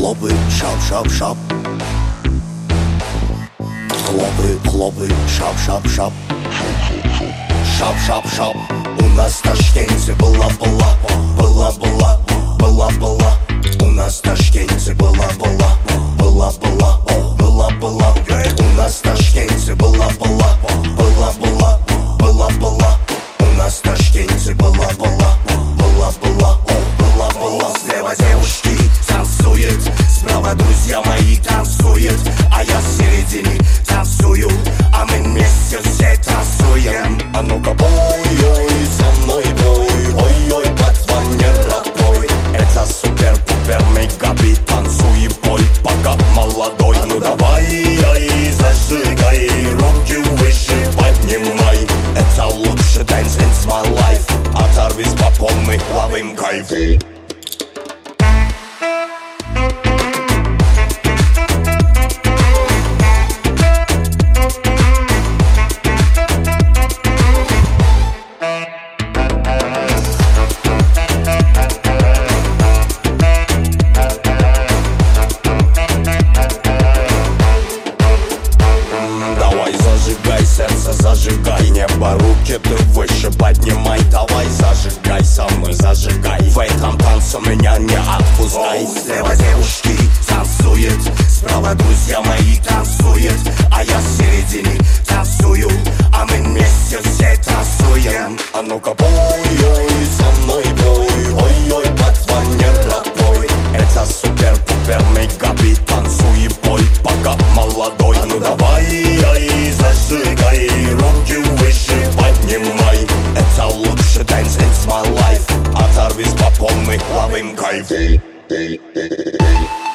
хлопы, шап-шап-шап. Хлопы, шап-шап-шап. Шап-шап-шап. У нас в Ташкенте была-была. У нас в Ташкенте была-была. У нас в Ташкенте была-была. У нас в Ташкенте была-была. Слева девушки танцуют, справа друзья мои танцуют, а я в середине танцую, а мы вместе все танцуем. А ну-ка бой, со мной бой, ой-ой, патванера бой. Это супер-пупер мегабит, танцуй и бой, пока молодой. Ну давай, зажигай, руки выше поднимай. Это лучший dance in my life. Оторвись по полной, ловим кайф. Сердце зажигай, небо, руки ты выше поднимай. Давай зажигай, со мной зажигай. В этом танце меня не отпускай. Слева девушки танцуют, справа друзья мои танцуют, а я в середине танцую, а мы вместе все танцуем. А ну-ка бой, со мной бой, ой-ой, патванера бой. Это супер-пупер мегабит, танцуй и бой, пока молодой. А ну давай, зажигай, руки выше поднимай. Это лучший dance in my life. Оторвись по полной, ловим кайф.